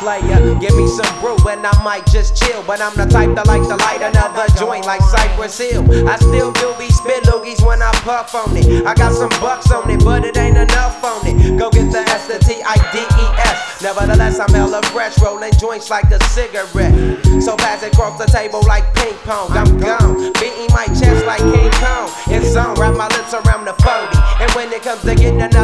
player. Give me some brew and I might just chill. But I'm the type that like to light another joint like Cypress Hill. I still do be spit loogies when I puff on it. I got some bucks on it, but it ain't enough on it. Go get the S, the T-I-D-E-S. Nevertheless, I'm hella fresh, rolling joints like a cigarette. So pass it across the table like ping pong. I'm gone, beating my chest like King Kong. It's on, wrap my lips around the 40. And when it comes to getting